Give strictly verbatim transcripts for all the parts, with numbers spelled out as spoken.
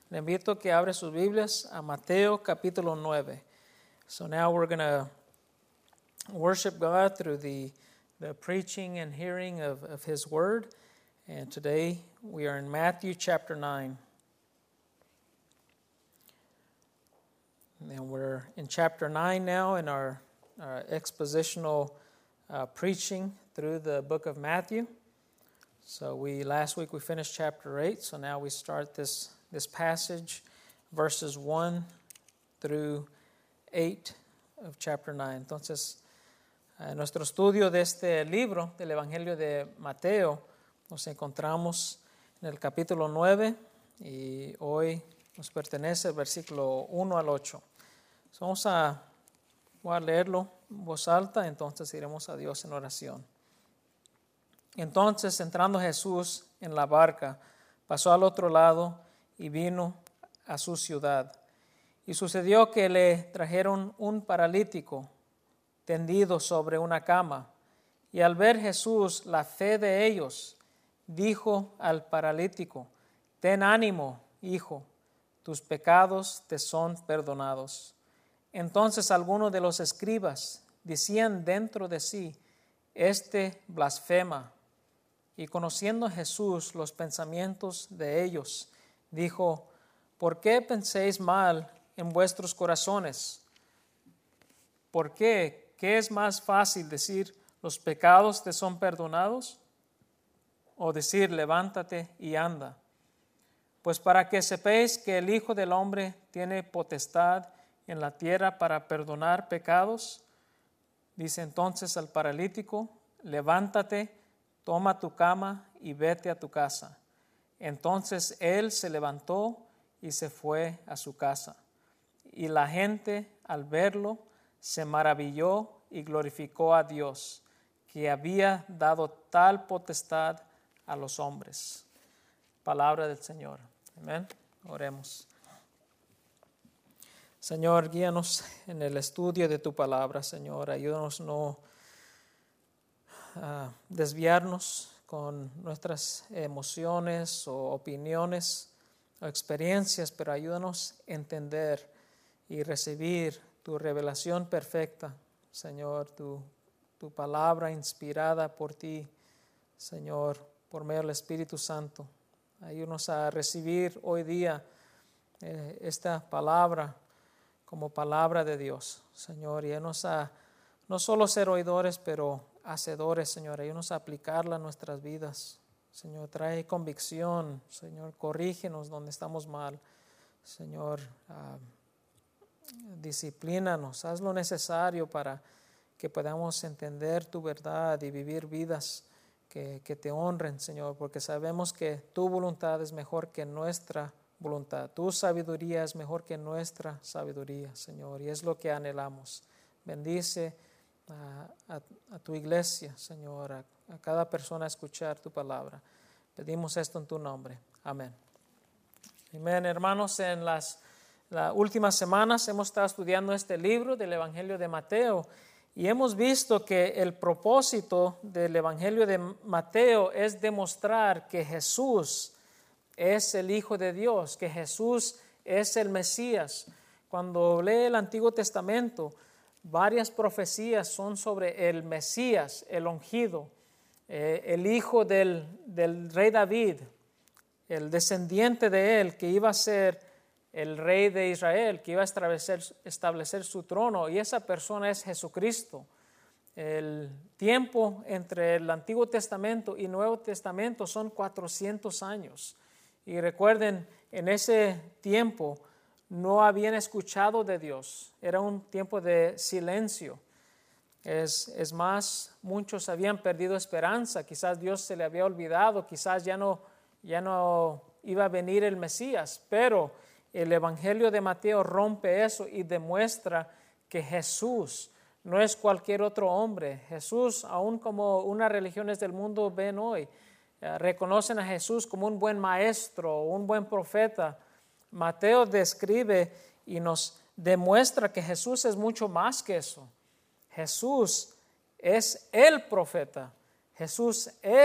Le invito que abre sus Biblias a Mateo capítulo nueve. So now we're going to worship God through the, the preaching and hearing of, of His Word. And today we are in Matthew chapter nine. And we're in chapter nine now in our, our expositional uh, preaching through the book of Matthew. So we last week we finished chapter eight, so now we start this this passage, verses one through eight of chapter nine. Entonces, en nuestro estudio de este libro del Evangelio de Mateo, nos encontramos en el capítulo nueve y hoy nos pertenece el versículo uno al ocho. So vamos a, voy a leerlo en voz alta, entonces iremos a Dios en oración. Entonces, entrando Jesús en la barca, pasó al otro lado y vino a su ciudad. Y sucedió que le trajeron un paralítico tendido sobre una cama. Y al ver Jesús la fe de ellos, dijo al paralítico: ten ánimo, hijo, tus pecados te son perdonados. Entonces algunos de los escribas decían dentro de sí: este blasfema. Y conociendo Jesús los pensamientos de ellos, dijo: ¿por qué penséis mal en vuestros corazones? ¿Por qué? ¿Qué es más fácil decir, los pecados te son perdonados? O decir, levántate y anda. Pues para que sepáis que el Hijo del Hombre tiene potestad en la tierra para perdonar pecados, dice entonces al paralítico: levántate, toma tu cama y vete a tu casa. Entonces él se levantó y se fue a su casa. Y la gente, al verlo, se maravilló y glorificó a Dios, que había dado tal potestad a los hombres. Palabra del Señor. Amén. Oremos. Señor, guíanos en el estudio de tu palabra, Señor. Ayúdanos no a desviarnos con nuestras emociones o opiniones o experiencias, pero ayúdanos a entender y recibir tu revelación perfecta, Señor, tu, tu palabra inspirada por ti, Señor, por medio del Espíritu Santo. Ayúdanos a recibir hoy día eh, esta palabra como palabra de Dios, Señor, y ayúdanos a no solo ser oidores, pero hacedores, Señor. Ayúdanos a aplicarla a nuestras vidas. Señor, trae convicción. Señor, corrígenos donde estamos mal. Señor, uh, disciplínanos. Haz lo necesario para que podamos entender tu verdad y vivir vidas que, que te honren, Señor, porque sabemos que tu voluntad es mejor que nuestra voluntad. Tu sabiduría es mejor que nuestra sabiduría, Señor, y es lo que anhelamos. Bendice A, a, a tu iglesia, Señor, a, a cada persona a escuchar tu palabra. Pedimos esto en tu nombre. Amén. Amén, hermanos. En las, las últimas semanas hemos estado estudiando este libro del Evangelio de Mateo y hemos visto que el propósito del Evangelio de Mateo es demostrar que Jesús es el Hijo de Dios, que Jesús es el Mesías. Cuando lee el Antiguo Testamento, varias profecías son sobre el Mesías, el ungido, eh, el hijo del, del rey David, el descendiente de él, que iba a ser el rey de Israel, que iba a establecer, establecer su trono, y esa persona es Jesucristo. El tiempo entre el Antiguo Testamento y Nuevo Testamento son cuatrocientos años. Y recuerden, en ese tiempo no habían escuchado de Dios. Era un tiempo de silencio. Es, es más, muchos habían perdido esperanza. Quizás Dios se le había olvidado. Quizás ya no, ya no iba a venir el Mesías. Pero el Evangelio de Mateo rompe eso y demuestra que Jesús no es cualquier otro hombre. Jesús, aun como unas religiones del mundo ven hoy, eh, reconocen a Jesús como un buen maestro, un buen profeta. Mateo describe y nos demuestra que Jesús es mucho más que eso. Jesús es el profeta. Jesús es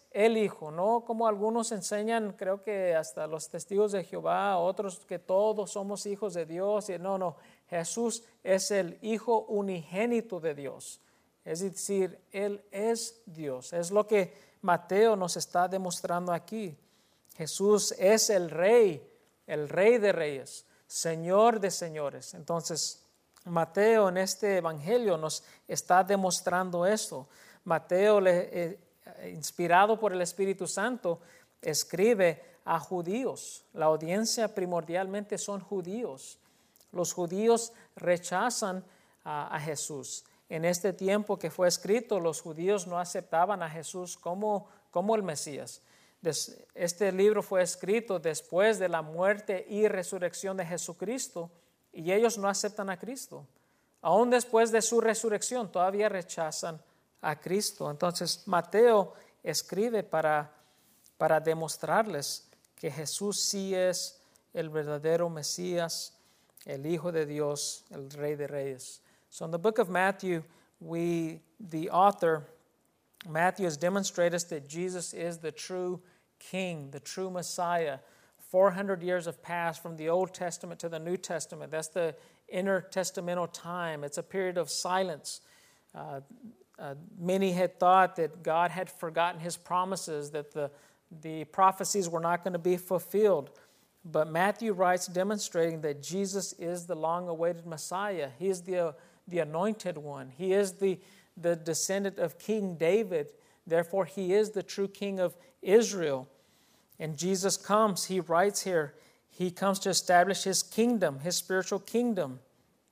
el Hijo, no como algunos enseñan, creo que hasta los testigos de Jehová, otros que todos somos hijos de Dios. No, no, Jesús es el Hijo unigénito de Dios. Es decir, Él es Dios. Es lo que Mateo nos está demostrando aquí. Jesús es el Rey, el Rey de Reyes, Señor de señores. Entonces, Mateo en este Evangelio nos está demostrando esto. Mateo, le, eh, inspirado por el Espíritu Santo, escribe a judíos. La audiencia primordialmente son judíos. Los judíos rechazan a, a Jesús. En este tiempo que fue escrito, los judíos no aceptaban a Jesús como, como el Mesías. Este libro fue escrito después de la muerte y resurrección de Jesucristo, y ellos no aceptan a Cristo. Aún después de su resurrección, todavía rechazan a Cristo. Entonces, Mateo escribe para, para demostrarles que Jesús sí es el verdadero Mesías, el Hijo de Dios, el Rey de Reyes. So in the book of Matthew, we, the author, Matthew has demonstrated us that Jesus is the true King, the true Messiah. four hundred years have passed from the Old Testament to the New Testament. That's the intertestamental time. It's a period of silence. Uh, uh, many had thought that God had forgotten his promises, that the, the prophecies were not going to be fulfilled. But Matthew writes demonstrating that Jesus is the long-awaited Messiah. He is the, the anointed one. He is the, the descendant of King David. Therefore, he is the true King of Israel. And Jesus comes, he writes here, he comes to establish his kingdom, his spiritual kingdom.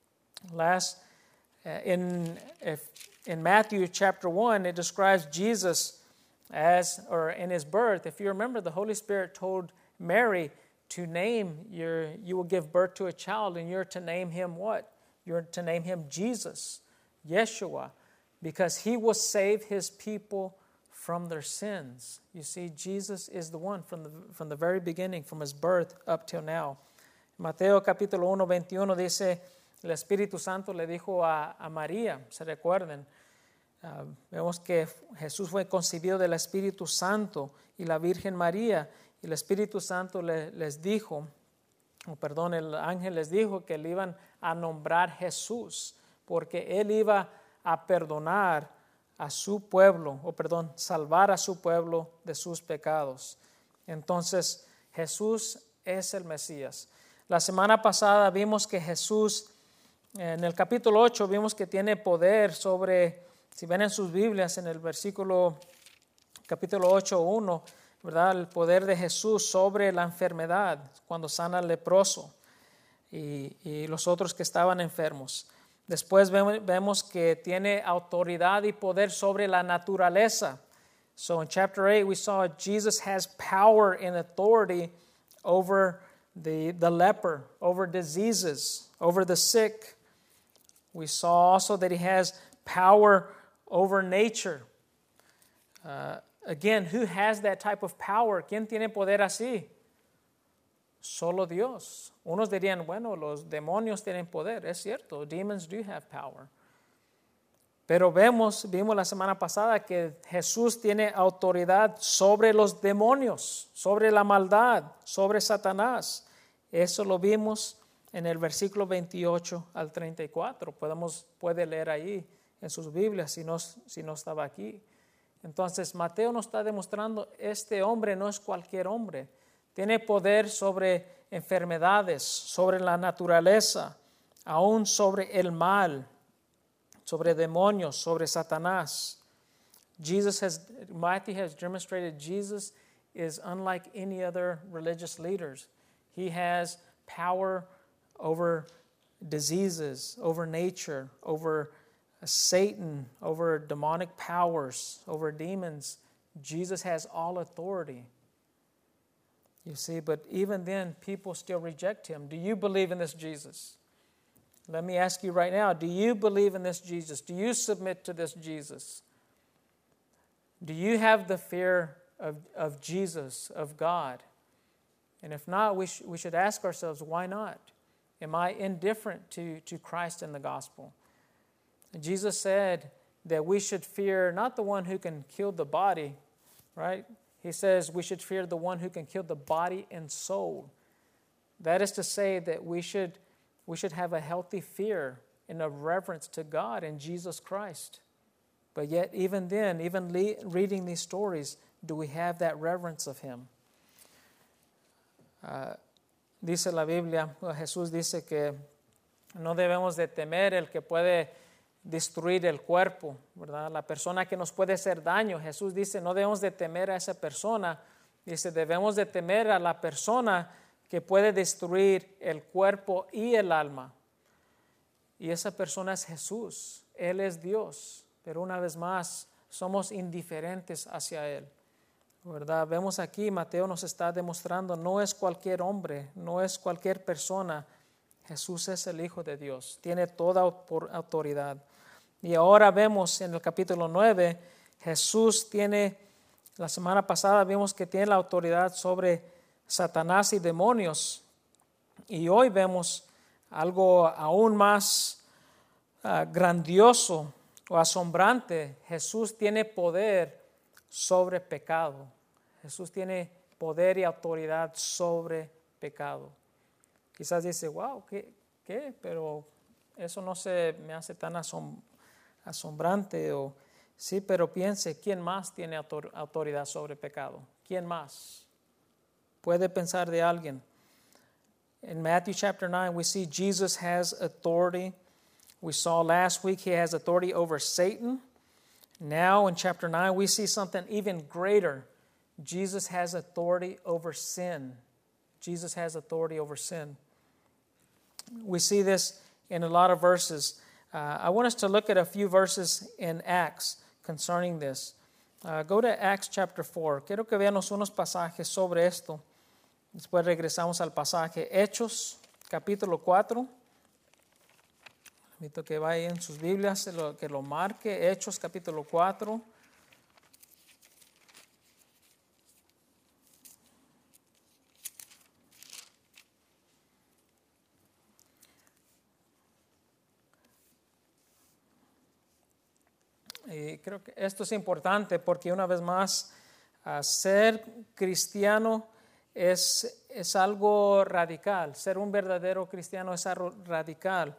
Last, uh, in, if, in Matthew chapter one, it describes Jesus as, or in his birth. If you remember, the Holy Spirit told Mary to name your, you will give birth to a child, and you're to name him what? You're to name him Jesus, Yeshua, because he will save his people from their sins. You see, Jesus is the one from the, from the very beginning, from his birth up till now. Mateo capítulo uno, veintiuno dice, el Espíritu Santo le dijo a, a María, se recuerden, uh, vemos que Jesús fue concebido del Espíritu Santo y la Virgen María, y el Espíritu Santo le, les dijo, o perdón, el ángel les dijo que le iban a nombrar Jesús, porque él iba a perdonar a su pueblo, o perdón, salvar a su pueblo de sus pecados. Entonces, Jesús es el Mesías. La semana pasada vimos que Jesús, en el capítulo ocho, vimos que tiene poder sobre, si ven en sus Biblias, en el versículo, capítulo ocho, uno, ¿verdad? El poder de Jesús sobre la enfermedad, cuando sana al leproso y, y los otros que estaban enfermos. Después vemos que tiene autoridad y poder sobre la naturaleza. So in chapter eight, we saw Jesus has power and authority over the, the leper, over diseases, over the sick. We saw also that he has power over nature. Uh, again, who has that type of power? ¿Quién tiene poder así? Solo Dios. Unos dirían, bueno, los demonios tienen poder. Es cierto, demons do have power. Pero vemos, vimos la semana pasada que Jesús tiene autoridad sobre los demonios, sobre la maldad, sobre Satanás. Eso lo vimos en el versículo veintiocho al treinta y cuatro. Podemos, puede leer ahí en sus Biblias si no, si no estaba aquí. Entonces, Mateo nos está demostrando, este hombre no es cualquier hombre. Tiene poder sobre enfermedades, sobre la naturaleza, aún sobre el mal, sobre demonios, sobre Satanás. Jesus has, Matthew has demonstrated Jesus is unlike any other religious leaders. He has power over diseases, over nature, over Satan, over demonic powers, over demons. Jesus has all authority. You see, but even then, people still reject him. Do you believe in this Jesus? Let me ask you right now, do you believe in this Jesus? Do you submit to this Jesus? Do you have the fear of, of Jesus, of God? And if not, we, sh- we should ask ourselves, why not? Am I indifferent to, to Christ and the gospel? And Jesus said that we should fear not the one who can kill the body, right? He says we should fear the one who can kill the body and soul. That is to say that we should, we should have a healthy fear and a reverence to God and Jesus Christ. But yet, even then, even le- reading these stories, do we have that reverence of Him? Uh, dice la Biblia, Jesús dice que no debemos de temer el que puede destruir el cuerpo, ¿verdad? La persona que nos puede hacer daño. Jesús dice, no debemos de temer a esa persona. Dice, debemos de temer a la persona que puede destruir el cuerpo y el alma. Y esa persona es Jesús. Él es Dios. Pero una vez más, somos indiferentes hacia Él, ¿verdad? Vemos aquí, Mateo nos está demostrando, no es cualquier hombre, no es cualquier persona. Jesús es el Hijo de Dios, tiene toda autoridad. Y ahora vemos en el capítulo nueve, Jesús tiene, la semana pasada vimos que tiene la autoridad sobre Satanás y demonios. Y hoy vemos algo aún más uh, grandioso o asombrante. Jesús tiene poder sobre pecado. Jesús tiene poder y autoridad sobre pecado. Quizás dice, wow, ¿qué? ¿qué? Pero eso no se me hace tan asom- asombrante. O, sí, pero piense, ¿quién más tiene autor- autoridad sobre pecado? ¿Quién más? Puede pensar de alguien. In Matthew chapter nine, we see Jesus has authority. We saw last week he has authority over Satan. Now in chapter nine, we see something even greater. Jesus has authority over sin. Jesus has authority over sin. We see this in a lot of verses. Uh, I want us to look at a few verses in Acts concerning this. Uh, go to Acts chapter four. Quiero que veamos unos pasajes sobre esto. Después regresamos al pasaje. Hechos, capítulo cuatro. Invito que vaya en sus Biblias, que lo marque. Hechos, capítulo cuatro. Y creo que esto es importante porque una vez más, uh, ser cristiano es, es algo radical. Ser un verdadero cristiano es algo radical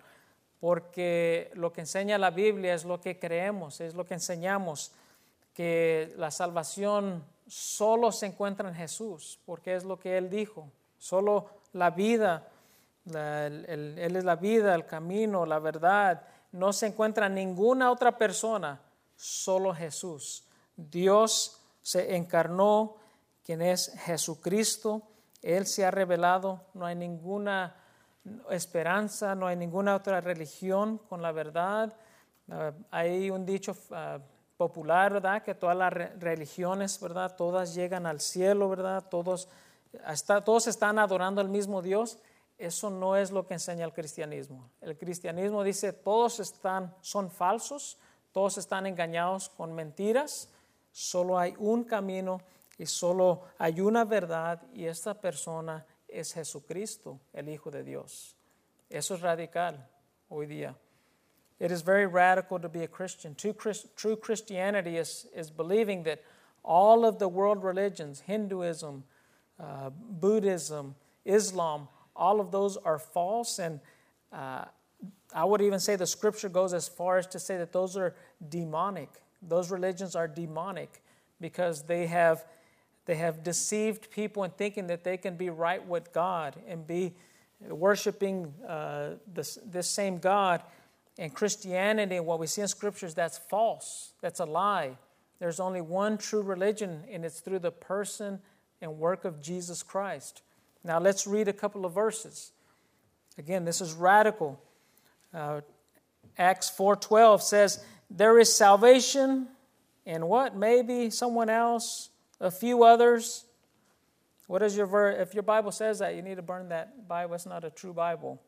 porque lo que enseña la Biblia es lo que creemos, es lo que enseñamos, que la salvación solo se encuentra en Jesús, porque es lo que Él dijo. Solo la vida, la, el, el, Él es la vida, el camino, la verdad. No se encuentra en ninguna otra persona, solo Jesús. Dios se encarnó, quien es Jesucristo. Él se ha revelado. No hay ninguna esperanza, no hay ninguna otra religión con la verdad. Uh, hay un dicho uh, popular, ¿verdad? Que todas las re- religiones, ¿verdad? Todas llegan al cielo, ¿verdad? Todos, hasta, todos están adorando al mismo Dios. Eso no es lo que enseña el cristianismo. El cristianismo dice todos están, son falsos, todos están engañados con mentiras. Solo hay un camino y solo hay una verdad, y esta persona es Jesucristo, el Hijo de Dios. Eso es radical hoy día. It is very radical to be a Christian. True, Christ, true Christianity is, is believing that all of the world religions, Hinduism, uh, Buddhism, Islam, all of those are false, and uh, I would even say the scripture goes as far as to say that those are demonic. Those religions are demonic because they have They have deceived people in thinking that they can be right with God and be worshiping uh, this, this same God. And Christianity, what we see in scriptures, that's false. That's a lie. There's only one true religion, and it's through the person and work of Jesus Christ. Now let's read a couple of verses. Again, this is radical. Uh, Acts four twelve says, there is salvation in what? Maybe someone else. A few others. What is your verse? If your Bible says that, you need to burn that Bible. It's not a true Bible.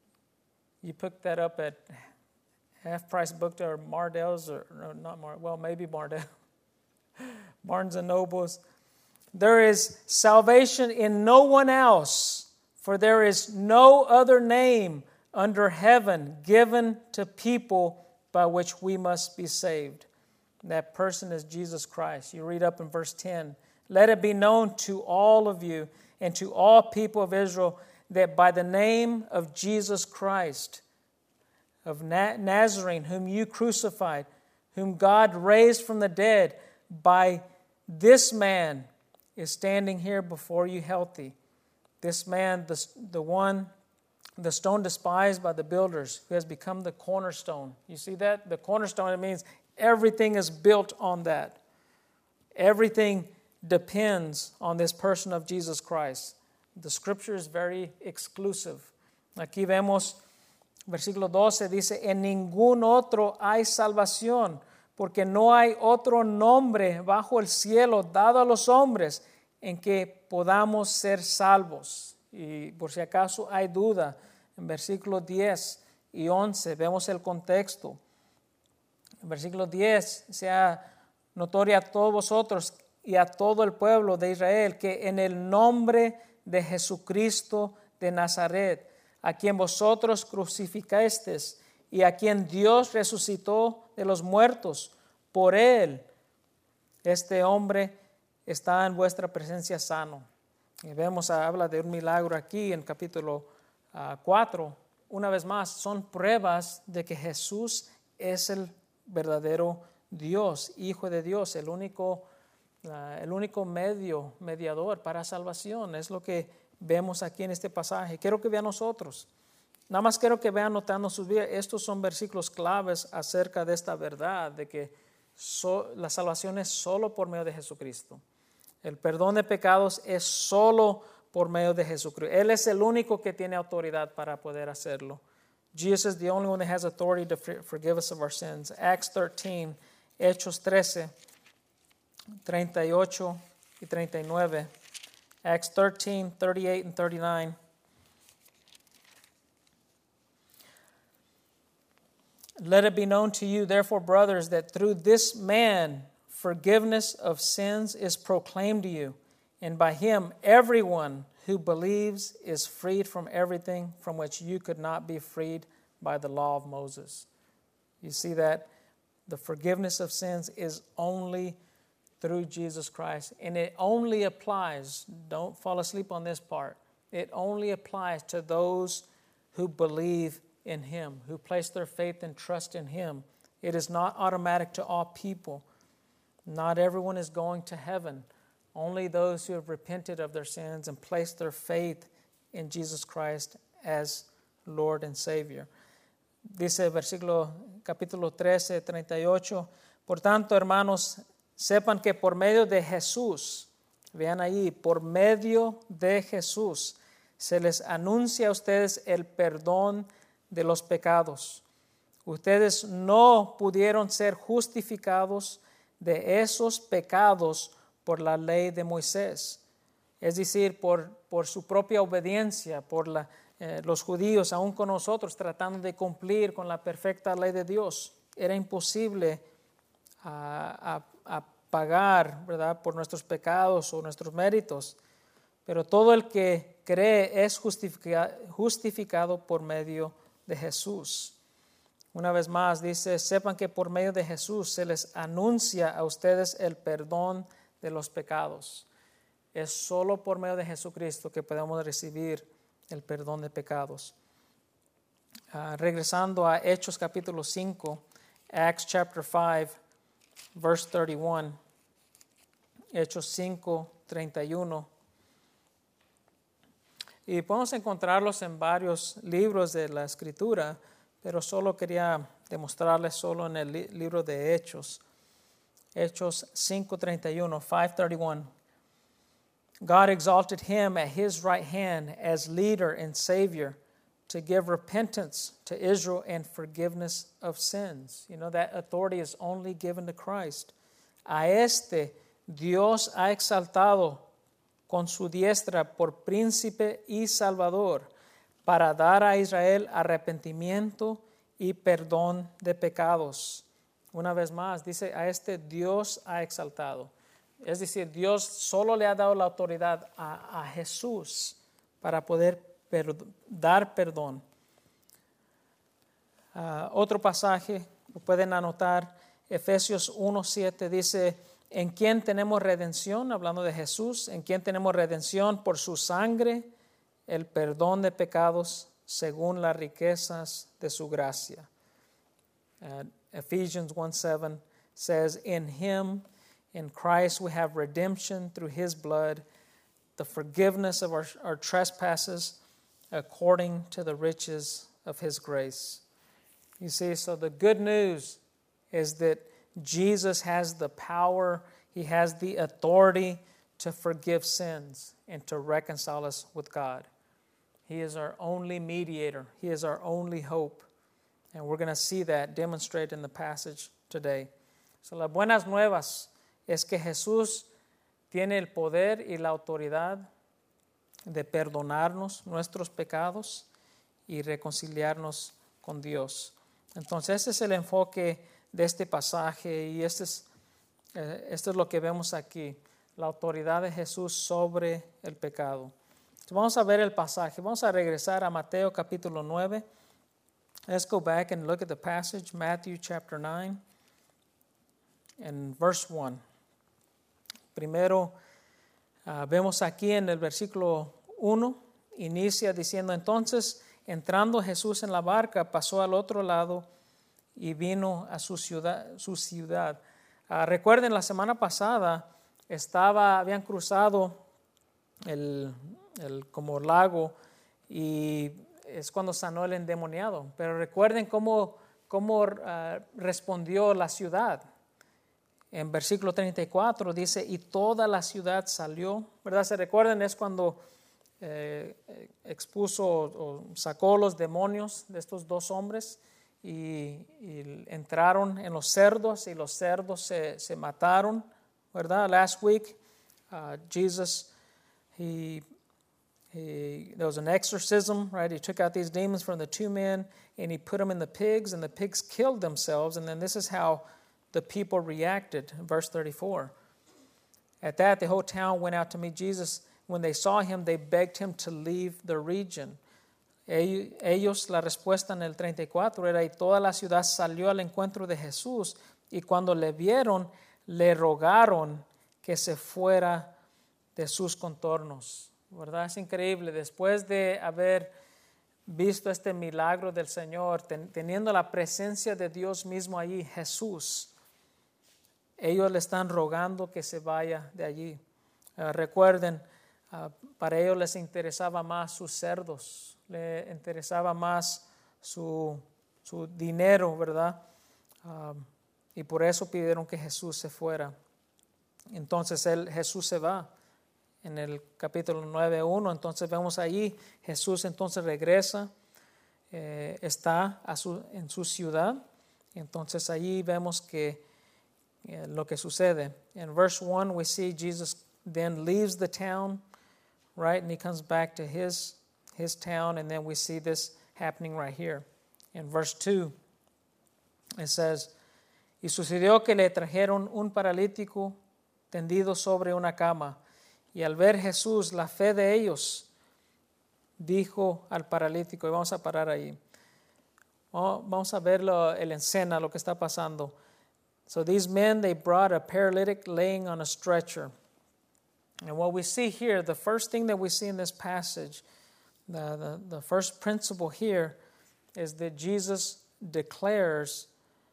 You pick that up at Half Price Book or Mardell's, or no, not Mar. Well, maybe Mardell. Barnes and Nobles. There is salvation in no one else, for there is no other name under heaven given to people by which we must be saved. That person is Jesus Christ. You read up in verse ten. Let it be known to all of you and to all people of Israel that by the name of Jesus Christ, of Nazarene, whom you crucified, whom God raised from the dead, by this man is standing here before you healthy. This man, the, the one, the stone despised by the builders, who has become the cornerstone. You see that? The cornerstone, it means everything is built on that. Everything depends on this person of Jesus Christ. The scripture is very exclusive. Aquí vemos, versículo doce, dice, en ningún otro hay salvación, porque no hay otro nombre bajo el cielo dado a los hombres en que podamos ser salvos. Y por si acaso hay duda, en versículos diez y once vemos el contexto. En versículo diez, sea notoria a todos vosotros y a todo el pueblo de Israel que en el nombre de Jesucristo de Nazaret, a quien vosotros crucificasteis y a quien Dios resucitó de los muertos, por él este hombre está en vuestra presencia sano. Y vemos, habla de un milagro aquí en capítulo uh, cuatro. Una vez más, son pruebas de que Jesús es el verdadero Dios, Hijo de Dios, el único, uh, el único medio, mediador para salvación. Es lo que vemos aquí en este pasaje. Quiero que vean nosotros. Nada más quiero que vean notando sus vidas. Estos son versículos claves acerca de esta verdad, de que so, la salvación es solo por medio de Jesucristo. El perdón de pecados es solo por medio de Jesucristo. Él es el único que tiene autoridad para poder hacerlo. Jesus is the only one that has authority to forgive us of our sins. Acts thirteen, Hechos trece, treinta y ocho y treinta y nueve. Acts thirteen, thirty-eight and thirty-nine. Let it be known to you, therefore, brothers, that through this man forgiveness of sins is proclaimed to you, and by him everyone who believes is freed from everything from which you could not be freed by the law of Moses. You see that? The forgiveness of sins is only through Jesus Christ, and it only applies, don't fall asleep on this part, it only applies to those who believe in him, who place their faith and trust in him. It is not automatic to all people. Not everyone is going to heaven. Only those who have repented of their sins and placed their faith in Jesus Christ as Lord and Savior. Dice versículo capítulo trece, treinta y ocho. Por tanto, hermanos, sepan que por medio de Jesús, vean ahí, por medio de Jesús, se les anuncia a ustedes el perdón de los pecados. Ustedes no pudieron ser justificados de esos pecados por la ley de Moisés, es decir, por, por su propia obediencia, por la, eh, los judíos, aún con nosotros, tratando de cumplir con la perfecta ley de Dios. Era imposible a, a, a pagar, ¿verdad?, por nuestros pecados o nuestros méritos, pero todo el que cree es justifica, justificado por medio de Jesús. Una vez más dice, sepan que por medio de Jesús se les anuncia a ustedes el perdón de los pecados. Es solo por medio de Jesucristo que podemos recibir el perdón de pecados. Uh, regresando a Hechos capítulo cinco, Acts chapter five, verse thirty-one. Hechos cinco, treinta y uno. Y podemos encontrarlos en varios libros de la Escritura, pero solo quería demostrarles solo en el li- libro de Hechos. Hechos cinco treinta y uno, five thirty-one. God exalted him at his right hand as leader and Savior to give repentance to Israel and forgiveness of sins. You know, that authority is only given to Christ. A este Dios ha exaltado con su diestra por príncipe y salvador, para dar a Israel arrepentimiento y perdón de pecados. Una vez más, dice, a este Dios ha exaltado. Es decir, Dios solo le ha dado la autoridad a, a Jesús para poder per, dar perdón. Uh, otro pasaje, lo pueden anotar Efesios uno siete dice, en quien tenemos redención, hablando de Jesús, en quien tenemos redención por su sangre, el perdón de pecados según las riquezas de su gracia. Uh, Ephesians one seven says, in him, in Christ, we have redemption through his blood, the forgiveness of our, our trespasses according to the riches of his grace. You see, so the good news is that Jesus has the power, he has the authority to forgive sins and to reconcile us with God. He is our only mediator. He is our only hope. And we're going to see that demonstrated in the passage today. So las buenas nuevas es que Jesús tiene el poder y la autoridad de perdonarnos nuestros pecados y reconciliarnos con Dios. Entonces, ese es el enfoque de este pasaje y este es, eh, esto es lo que vemos aquí, la autoridad de Jesús sobre el pecado. Entonces, vamos a ver el pasaje. Vamos a regresar a Mateo capítulo nueve. Let's go back and look at the passage, Matthew chapter nine and verse one. Primero, uh, vemos aquí en el versículo uno, inicia diciendo, entonces, entrando Jesús en la barca, pasó al otro lado y vino a su ciudad. Su ciudad. Uh, recuerden, la semana pasada estaba, habían cruzado el, el como lago y es cuando sanó el endemoniado. Pero recuerden cómo, cómo uh, respondió la ciudad. En versículo treinta y cuatro dice, y toda la ciudad salió, ¿verdad? Se recuerdan, es cuando eh, expuso o sacó los demonios de estos dos hombres y, y entraron en los cerdos y los cerdos se, se mataron, ¿verdad? Last week, uh, Jesus, he, he, there was an exorcism, right? He took out these demons from the two men and he put them in the pigs and the pigs killed themselves. And then this is how the people reacted, verse thirty-four. At that, the whole town went out to meet Jesus. When they saw him, they begged him to leave the region. Ellos, la respuesta en el treinta y cuatro era, y toda la ciudad salió al encuentro de Jesús, y cuando le vieron, le rogaron que se fuera de sus contornos. ¿Verdad? Es increíble. Después de haber visto este milagro del Señor, ten, teniendo la presencia de Dios mismo allí, Jesús, ellos le están rogando que se vaya de allí. Uh, recuerden, uh, para ellos les interesaba más sus cerdos, les interesaba más su, su dinero, ¿verdad? Uh, y por eso pidieron que Jesús se fuera. Entonces él, Jesús se va. En el capítulo nueve uno, entonces vemos allí, Jesús entonces regresa, eh, está a su, en su ciudad. Entonces allí vemos que eh, lo que sucede. In verse one, we see Jesus then leaves the town, right? And he comes back to his, his town, and then we see this happening right here. In verse two, it says, y sucedió que le trajeron un paralítico tendido sobre una cama. Y al ver Jesús la fe de ellos, dijo al paralítico, y vamos a parar ahí. Vamos a ver lo, el escena, lo que está pasando. So these men, they brought a paralytic laying on a stretcher. And what we see here, the first thing that we see in this passage, the, the, the first principle here is that Jesus declares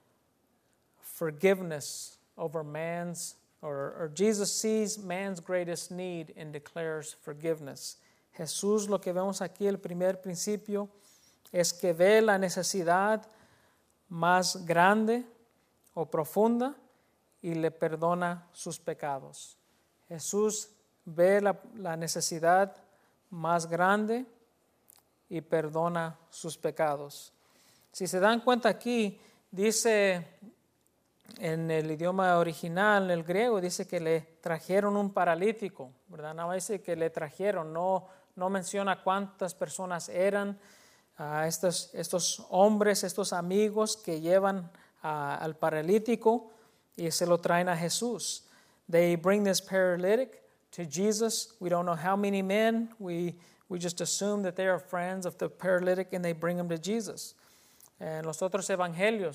forgiveness over man's Or, or Jesus sees man's greatest need and declares forgiveness. Jesús, lo que vemos aquí, el primer principio, es que ve la necesidad más grande o profunda y le perdona sus pecados. Jesús ve la, la necesidad más grande y perdona sus pecados. Si se dan cuenta aquí, dice en el idioma original, en el griego, dice que le trajeron un paralítico, ¿verdad? No dice que le trajeron, no, no menciona cuántas personas eran uh, estos, estos hombres, estos amigos que llevan uh, al paralítico y se lo traen a Jesús. They bring this paralytic to Jesus. We don't know how many men. We, we just assume that they are friends of the paralytic and they bring him to Jesus. En los otros evangelios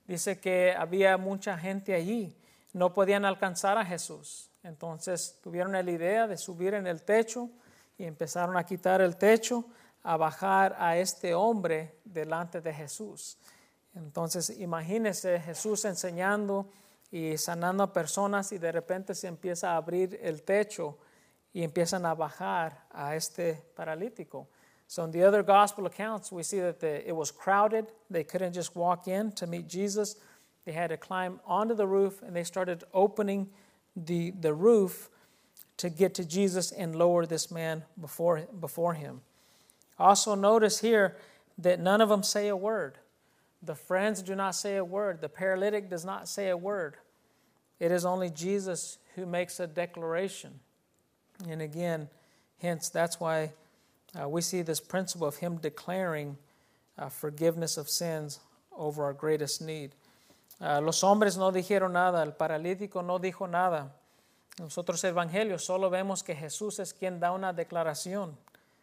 dice que había mucha gente allí, no podían alcanzar a Jesús. Entonces tuvieron la idea de subir en el techo y empezaron a quitar el techo, a bajar a este hombre delante de Jesús. Entonces imagínense Jesús enseñando y sanando a personas y de repente se empieza a abrir el techo y empiezan a bajar a este paralítico. So in the other gospel accounts, we see that the, it was crowded. They couldn't just walk in to meet Jesus. They had to climb onto the roof, and they started opening the, the roof to get to Jesus and lower this man before, before him. Also notice here that none of them say a word. The friends do not say a word. The paralytic does not say a word. It is only Jesus who makes a declaration. And again, hence, that's why uh, we see this principle of him declaring uh, forgiveness of sins over our greatest need. Uh, los hombres no dijeron nada, el paralítico no dijo nada. Nosotros evangelios solo vemos que Jesús es quien da una declaración.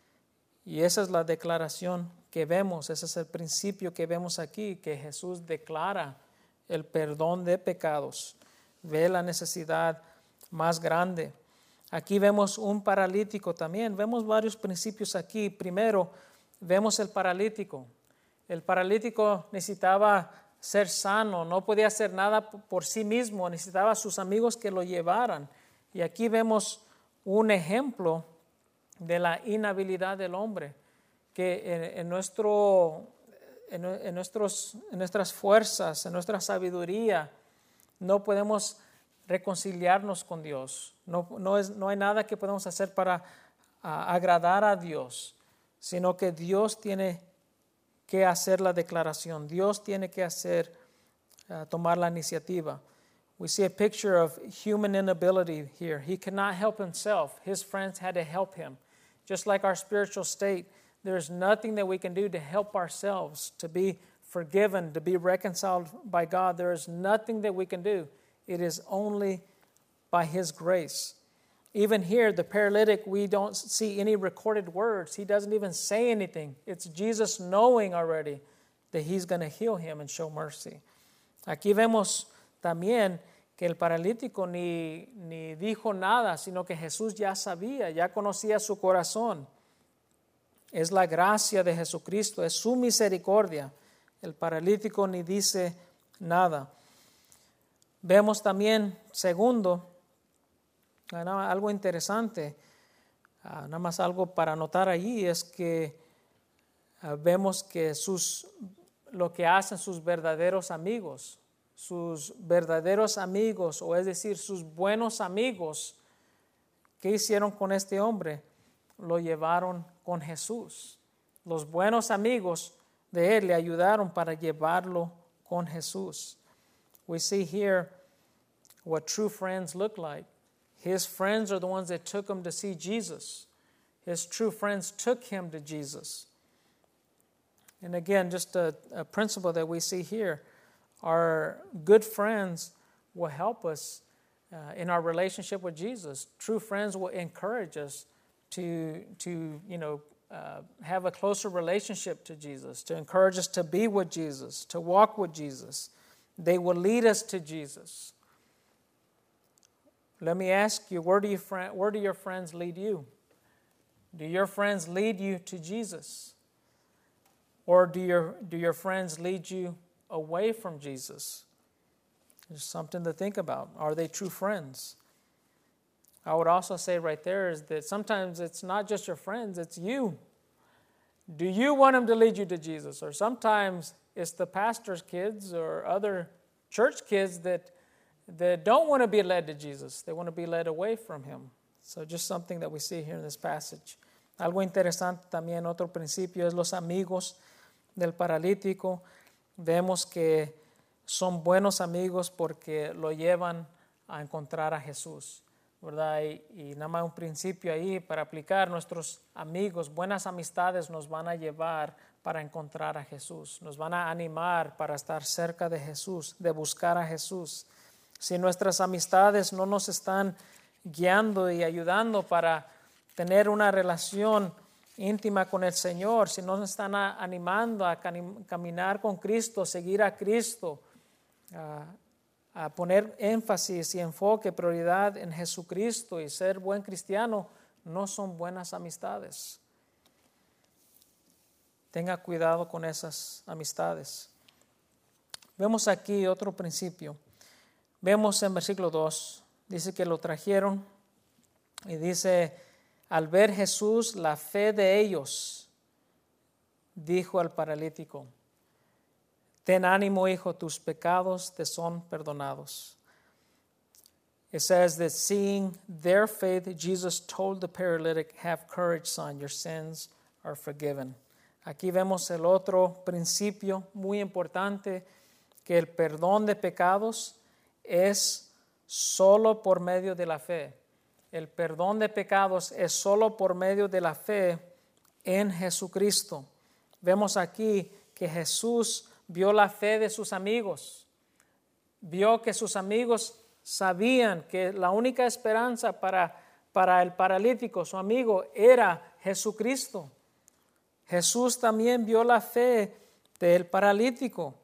Y esa es la declaración que vemos, ese es el principio que vemos aquí, que Jesús declara el perdón de pecados, ve la necesidad más grande. Aquí vemos un paralítico también, vemos varios principios aquí. Primero, vemos el paralítico. El paralítico necesitaba ser sano, no podía hacer nada por sí mismo, necesitaba a sus amigos que lo llevaran. Y aquí vemos un ejemplo de la inhabilidad del hombre, que en, en, nuestro, en, en, nuestros, en nuestras fuerzas, en nuestra sabiduría, no podemos reconciliarnos con Dios. No, no, es, no hay nada que podemos hacer para uh, agradar a Dios, sino que Dios tiene que hacer la declaración. Dios tiene que hacer, uh, tomar la iniciativa. We see a picture of human inability here. He could not help himself. His friends had to help him. Just like our spiritual state, there is nothing that we can do to help ourselves, to be forgiven, to be reconciled by God. There is nothing that we can do. It is only by His grace. Even here, the paralytic, we don't see any recorded words. He doesn't even say anything. It's Jesus knowing already that He's going to heal him and show mercy. Aquí vemos también que el paralítico ni, ni dijo nada, sino que Jesús ya sabía, ya conocía su corazón. Es la gracia de Jesucristo, es su misericordia. El paralítico ni dice nada. Vemos también, segundo, algo interesante, nada más algo para notar allí, es que vemos que sus, lo que hacen sus verdaderos amigos, sus verdaderos amigos, o es decir, sus buenos amigos, ¿qué hicieron con este hombre? Lo llevaron con Jesús. Los buenos amigos de él le ayudaron para llevarlo con Jesús. We see here what true friends look like. His friends are the ones that took him to see Jesus. His true friends took him to Jesus. And again, just a, a principle that we see here. Our good friends will help us uh, in our relationship with Jesus. True friends will encourage us to, to you know, uh, have a closer relationship to Jesus, to encourage us to be with Jesus, to walk with Jesus. They will lead us to Jesus. Let me ask you, where do, you fr- where do your friends lead you? Do your friends lead you to Jesus? Or do your, do your friends lead you away from Jesus? There's something to think about. Are they true friends? I would also say right there is that sometimes it's not just your friends, it's you. Do you want them to lead you to Jesus? Or sometimes it's the pastor's kids or other church kids that, that don't want to be led to Jesus. They want to be led away from Him. So just something that we see here in this passage. Algo interesante también, otro principio, es los amigos del paralítico. Vemos que son buenos amigos porque lo llevan a encontrar a Jesús, ¿verdad? Y, y nada más un principio ahí para aplicar, nuestros amigos, buenas amistades nos van a llevar para encontrar a Jesús, nos van a animar para estar cerca de Jesús, de buscar a Jesús. Si nuestras amistades no nos están guiando y ayudando para tener una relación íntima con el Señor, si nos están animando a caminar con Cristo, seguir a Cristo, a, a poner énfasis y enfoque, prioridad en Jesucristo y ser buen cristiano, no son buenas amistades. Tenga cuidado con esas amistades. Vemos aquí otro principio. Vemos en versículo dos, dice que lo trajeron y dice, al ver Jesús la fe de ellos, dijo al paralítico, ten ánimo, hijo, tus pecados te son perdonados. It says that seeing their faith, Jesus told the paralytic, have courage, son, your sins are forgiven. Aquí vemos el otro principio muy importante, que el perdón de pecados es solo por medio de la fe. El perdón de pecados es solo por medio de la fe en Jesucristo. Vemos aquí que Jesús vio la fe de sus amigos. Vio que sus amigos sabían que la única esperanza para, para el paralítico, su amigo, era Jesucristo. Jesús también vio la fe del paralítico.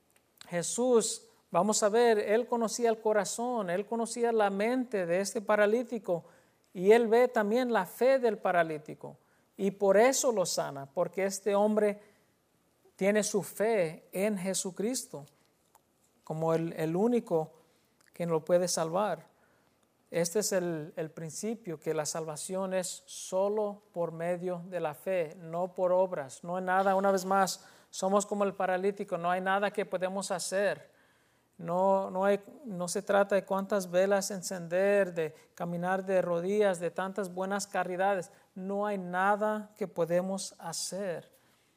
Jesús, vamos a ver, Él conocía el corazón, Él conocía la mente de este paralítico y Él ve también la fe del paralítico y por eso lo sana, porque este hombre tiene su fe en Jesucristo como el, el único que lo puede salvar. Este es el, el principio, que la salvación es solo por medio de la fe, no por obras, no hay nada, una vez más, somos como el paralítico, no hay nada que podemos hacer, no, no, hay, no se trata de cuántas velas encender, de caminar de rodillas, de tantas buenas caridades, no hay nada que podemos hacer,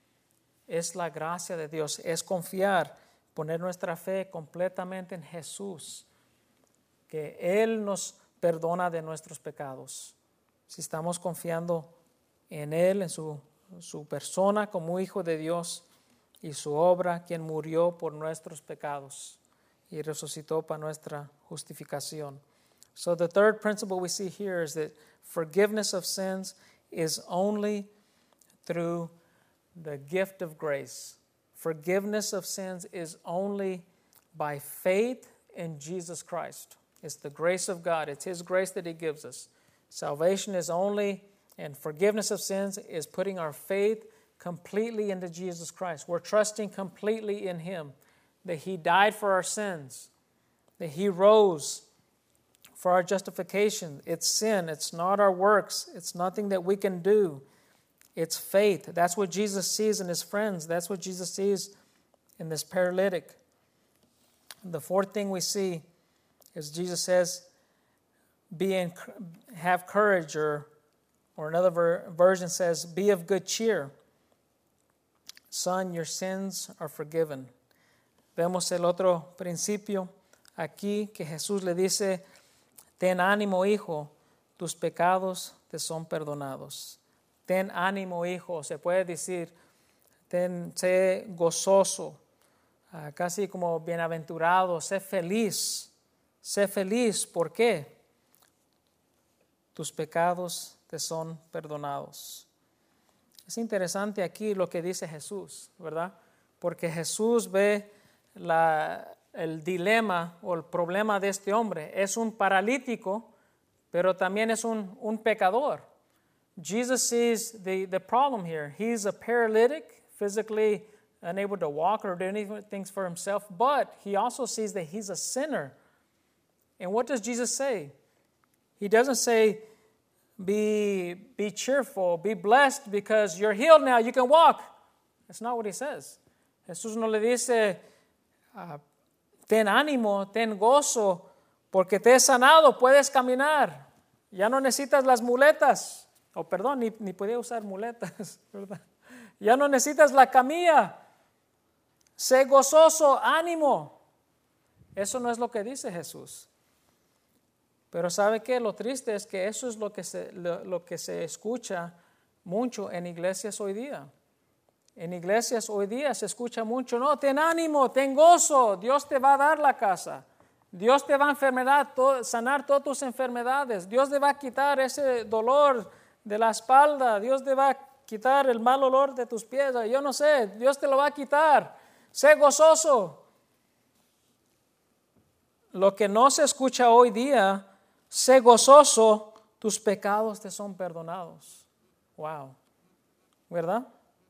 es la gracia de Dios, es confiar, poner nuestra fe completamente en Jesús, que Él nos perdona de nuestros pecados. Si estamos confiando en Él, en su, su persona como Hijo de Dios y su obra, quien murió por nuestros pecados y resucitó para nuestra justificación. So the third principle we see here is that forgiveness of sins is only through the gift of grace. Forgiveness of sins is only by faith in Jesus Christ. It's the grace of God. It's His grace that He gives us. Salvation is only, and forgiveness of sins is putting our faith completely into Jesus Christ. We're trusting completely in Him, that He died for our sins, that He rose for our justification. It's sin. It's not our works. It's nothing that we can do. It's faith. That's what Jesus sees in His friends. That's what Jesus sees in this paralytic. The fourth thing we see is Jesus says, "Be in, have courage," or, or another ver, version says, "Be of good cheer. Son, your sins are forgiven." Vemos el otro principio aquí que Jesús le dice, ten ánimo, hijo, tus pecados te son perdonados. Ten ánimo, hijo, se puede decir, ten, sé gozoso, uh, casi como bienaventurado, sé feliz. Sé feliz, ¿por qué? Tus pecados te son perdonados. Es interesante aquí lo que dice Jesús, ¿verdad? Porque Jesús ve la, el dilema o el problema de este hombre. Es un paralítico, pero también es un, un pecador. Jesus sees the, the problem here. He's a paralytic, physically unable to walk or do anything for himself, but he also sees that he's a sinner. And what does Jesus say? He doesn't say, be, be cheerful, be blessed because you're healed now, you can walk. That's not what He says. Jesús no le dice, uh, ten ánimo, ten gozo, porque te he sanado, puedes caminar. Ya no necesitas las muletas. O oh, perdón, ni, ni podía usar muletas, ¿verdad? Ya no necesitas la camilla. Sé gozoso, ánimo. Eso no es lo que dice Jesús. Pero ¿sabe qué? Lo triste es que eso es lo que se, lo, lo que se escucha mucho en iglesias hoy día. En iglesias hoy día se escucha mucho, no, ten ánimo, ten gozo, Dios te va a dar la casa. Dios te va a enfermedad, todo, sanar todas tus enfermedades. Dios te va a quitar ese dolor de la espalda. Dios te va a quitar el mal olor de tus pies. Yo no sé, Dios te lo va a quitar. Sé gozoso. lo que no se escucha hoy día, sé gozoso, tus pecados te son perdonados. Wow. ¿Verdad?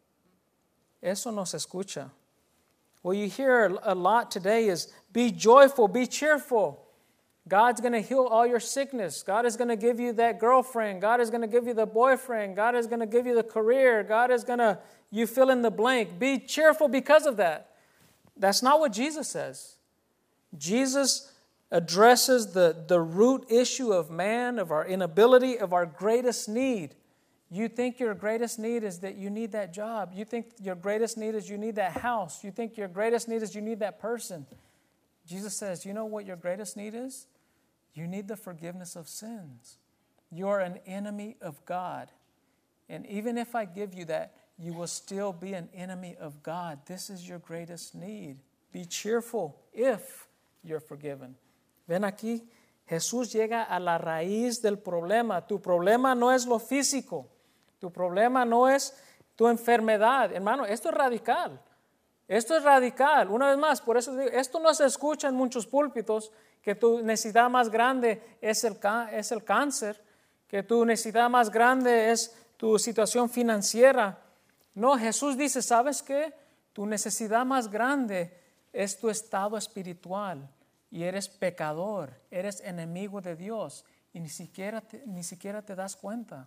Eso no se escucha. What you hear a lot today is be joyful, be cheerful. God's going to heal all your sickness. God is going to give you that girlfriend. God is going to give you the boyfriend. God is going to give you the career. God is going to, you fill in the blank. Be cheerful because of that. That's not what Jesus says. Jesus addresses the, the root issue of man, of our inability, of our greatest need. You think your greatest need is that you need that job. You think your greatest need is you need that house. You think your greatest need is you need that person. Jesus says, you know what your greatest need is? You need the forgiveness of sins. You are an enemy of God. And even if I give you that, you will still be an enemy of God. This is your greatest need. Be cheerful if you're forgiven. Ven aquí, Jesús llega a la raíz del problema. Tu problema no es lo físico. Tu problema no es tu enfermedad. Hermano, esto es radical. Esto es radical. Una vez más, por eso digo, esto no se escucha en muchos púlpitos, que tu necesidad más grande es el, es el cáncer, que tu necesidad más grande es tu situación financiera. No, Jesús dice, ¿sabes qué? Tu necesidad más grande es tu estado espiritual y eres pecador, eres enemigo de Dios y ni siquiera te, ni siquiera te das cuenta.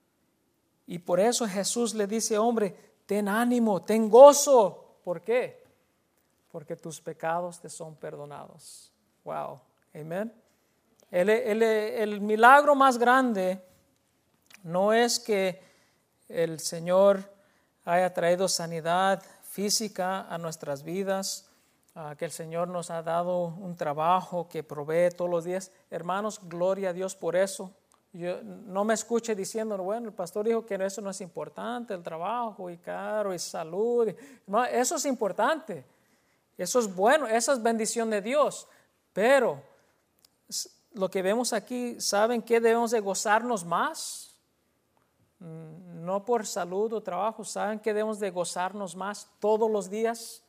Y por eso Jesús le dice, hombre, ten ánimo, ten gozo. ¿Por qué? Porque tus pecados te son perdonados. Wow, amén. El, el, el milagro más grande no es que el Señor haya traído sanidad física a nuestras vidas, uh, que el Señor nos ha dado un trabajo que provee todos los días. Hermanos, gloria a Dios por eso. Yo, no me escuche diciendo, bueno, el pastor dijo que eso no es importante, el trabajo y caro y salud. No, eso es importante. Eso es bueno, esa es bendición de Dios. Pero lo que vemos aquí, ¿saben qué debemos de gozarnos más? No por salud o trabajo, ¿saben qué debemos de gozarnos más todos los días?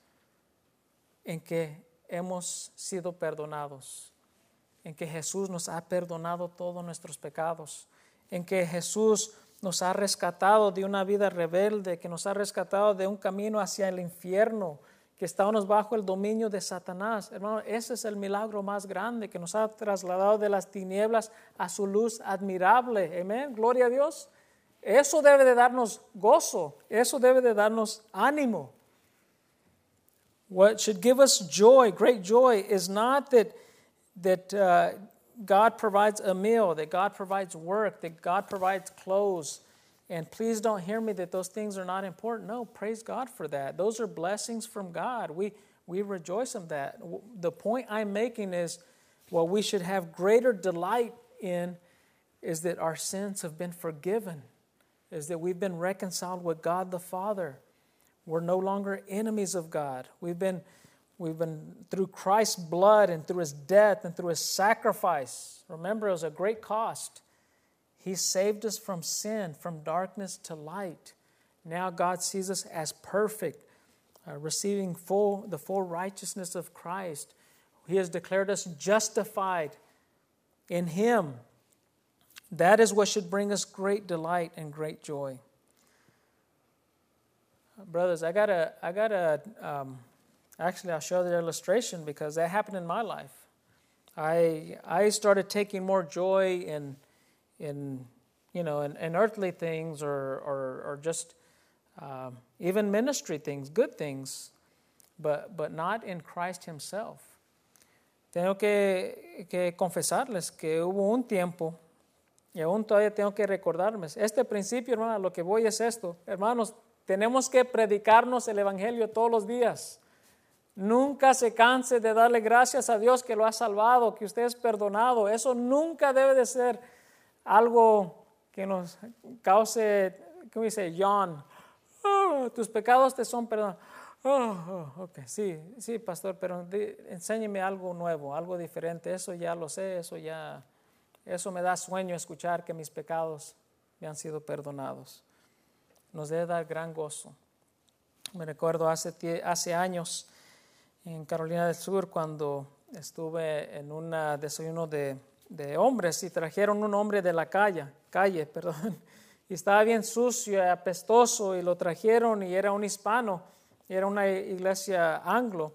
En que hemos sido perdonados, en que Jesús nos ha perdonado todos nuestros pecados, en que Jesús nos ha rescatado de una vida rebelde, que nos ha rescatado de un camino hacia el infierno, que estábamos bajo el dominio de Satanás. Hermano, ese es el milagro más grande, que nos ha trasladado de las tinieblas a su luz admirable. Amén, gloria a Dios. Eso debe de darnos gozo, eso debe de darnos ánimo. What should give us joy, great joy, is not that, that uh, God provides a meal, that God provides work, that God provides clothes. And please don't hear me that those things are not important. No, praise God for that. Those are blessings from God. We, we rejoice in that. The point I'm making is what we should have greater delight in is that our sins have been forgiven, is that we've been reconciled with God the Father. We're no longer enemies of God. We've been, we've been through Christ's blood and through His death and through His sacrifice. Remember, it was a great cost. He saved us from sin, from darkness to light. Now God sees us as perfect, uh, receiving full the full righteousness of Christ. He has declared us justified in Him. That is what should bring us great delight and great joy. Brothers, I got a, I got a, um, actually I'll show the illustration because that happened in my life. I, I started taking more joy in, in, you know, in, in earthly things or, or, or just um, even ministry things, good things, but, but not in Christ Himself. Tengo que, que confesarles que hubo un tiempo, y aún todavía tengo que recordarme, este principio, hermano, lo que voy es esto, hermanos, tenemos que predicarnos el Evangelio todos los días. Nunca se canse de darle gracias a Dios que lo ha salvado, que usted es perdonado. Eso nunca debe de ser algo que nos cause, ¿cómo dice? Yawn. Oh, tus pecados te son perdonados. Oh, oh, ok, sí, sí, pastor, pero di, enséñeme algo nuevo, algo diferente. Eso ya lo sé, eso ya, eso me da sueño escuchar que mis pecados me han sido perdonados. Nos debe dar gran gozo. Me recuerdo hace, hace años en Carolina del Sur cuando estuve en un desayuno de, de hombres y trajeron un hombre de la calle, calle, perdón, y estaba bien sucio y apestoso y lo trajeron y era un hispano, y era una iglesia anglo.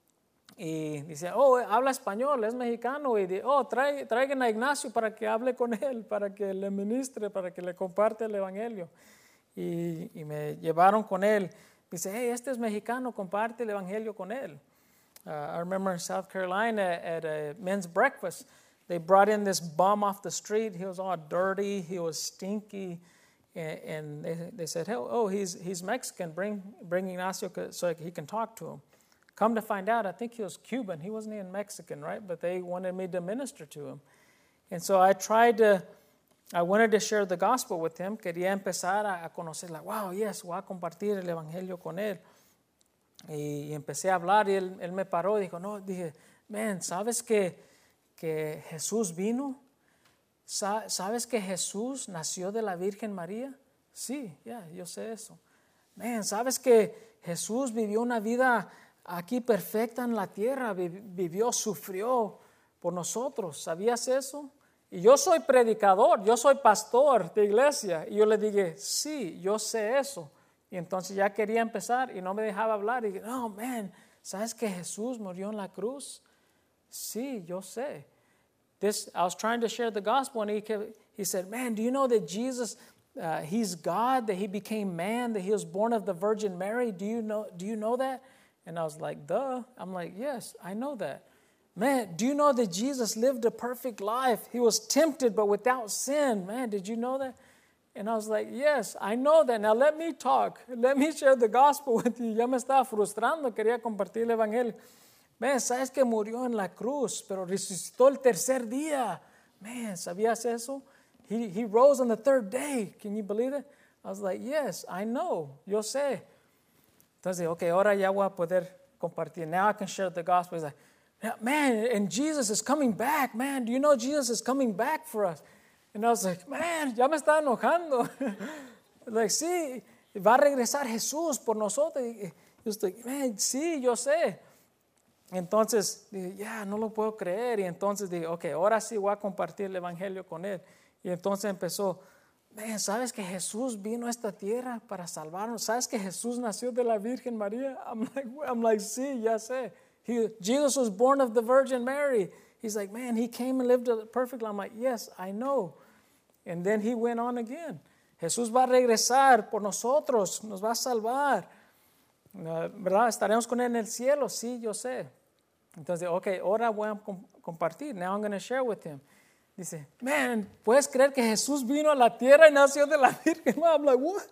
Y dice, oh, habla español, es mexicano. Y dice, oh, trae, traigan a Ignacio para que hable con él, para que le ministre, para que le comparte el evangelio. Y, y me llevaron con él. Dice, hey, este es mexicano, comparte el evangelio con él. Uh, I remember in South Carolina at a men's breakfast, they brought in this bum off the street. He was all dirty, he was stinky. And, and they, they said, oh, oh he's, he's Mexican, bring, bring Ignacio so he can talk to him. Come to find out, I think he was Cuban. He wasn't even Mexican, right? But they wanted me to minister to him. And so I tried to, I wanted to share the gospel with him. Quería empezar a, a conocerla. Wow, yes, voy a compartir el evangelio con él. Y, y empecé a hablar y él, él me paró y dijo, no, dije, man, ¿sabes que, que Jesús vino? Sa- ¿Sabes que Jesús nació de la Virgen María? Sí, ya, yeah, yo sé eso. Man, ¿sabes que Jesús vivió una vida aquí perfecta en la tierra, vivió, sufrió por nosotros? ¿Sabías eso? Y yo soy predicador, yo soy pastor de iglesia. Y yo le dije, sí, yo sé eso. Y entonces ya quería empezar y no me dejaba hablar. Y dije, no, man, ¿sabes que Jesús murió en la cruz? Sí, yo sé. This, I was trying to share the gospel and he, kept, he said, man, do you know that Jesus, uh, he's God, that he became man, that he was born of the Virgin Mary? Do you know, do you know that? And I was like, duh. I'm like, yes, I know that. Man, do you know that Jesus lived a perfect life? He was tempted, but without sin. Man, did you know that? And I was like, yes, I know that. Now let me talk. Let me share the gospel with you. Ya me estaba frustrando, quería compartir el evangelio. Man, ¿sabes que murió en la cruz, pero resucitó el tercer día? Man, ¿sabías eso? He, he rose on the third day. Can you believe it? I was like, yes, I know. Yo sé. Entonces, okay, ahora ya voy a poder compartir. Now I can share the gospel. He's like, man, and Jesus is coming back. Man, do you know Jesus is coming back for us? And I was like, man, ya me está enojando. Like, sí, va a regresar Jesús por nosotros. Y yo estoy, man, sí, yo sé. Entonces, dije, ya, no lo puedo creer. Y entonces dije, okay, ahora sí voy a compartir el evangelio con él. Y entonces empezó, man, ¿sabes que Jesús vino a esta tierra para salvarnos? ¿Sabes que Jesús nació de la Virgen María? I'm like, I'm like, sí, ya sé. He, Jesus was born of the Virgin Mary. He's like, man, he came and lived a perfect life. I'm like, yes, I know. And then he went on again. Jesús va a regresar por nosotros, nos va a salvar. ¿Verdad? Estaremos con él en el cielo, sí, yo sé. Entonces, okay, ahora voy a compartir. Now I'm going to share with him. Dice, man, ¿puedes creer que Jesús vino a la tierra y nació de la Virgen? I'm like, what?